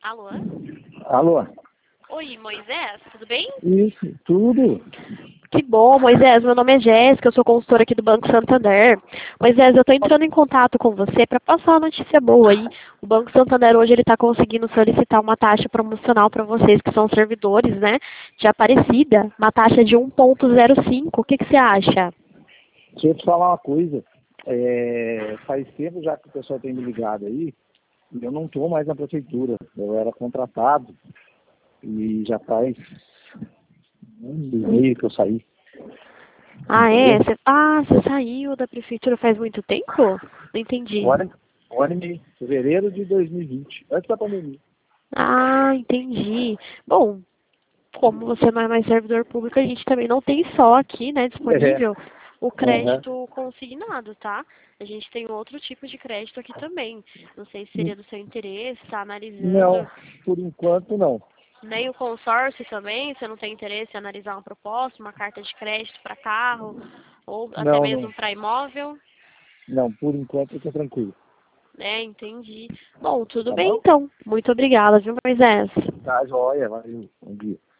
Alô? Alô? Oi, Moisés, tudo bem? Isso, tudo. Que bom, Moisés. Meu nome é Jéssica, eu sou consultora aqui do Banco Santander. Moisés, eu estou entrando em contato com você para passar uma notícia boa aí. O Banco Santander hoje ele está conseguindo solicitar uma taxa promocional para vocês que são servidores, né, de Aparecida, uma taxa de 1,05. O que você acha? Deixa eu te falar uma coisa. Faz tempo já que o pessoal tem me ligado aí, e eu não estou mais na prefeitura. Eu era contratado e já faz um mês e meio que eu saí. Ah, é? Entendeu? Você saiu da prefeitura faz muito tempo? Não entendi. Um ano e meio. Fevereiro de 2020, antes da pandemia. Ah, entendi. Bom, como você não é mais servidor público, a gente também não tem só aqui, né, É. disponível o Aham. crédito consignado, tá? A gente tem outro tipo de crédito aqui também. Não sei se seria do seu interesse, tá Não, analisando. por enquanto não. Nem o consórcio também, você não tem interesse em analisar uma proposta, uma carta de crédito para carro, ou até Não, não. mesmo para imóvel, Não, por enquanto eu tô tranquilo. né? Entendi. Bom, tudo Tá bem bom? então. Muito obrigada, viu, Moisés? Tá, joia, valeu. Bom dia.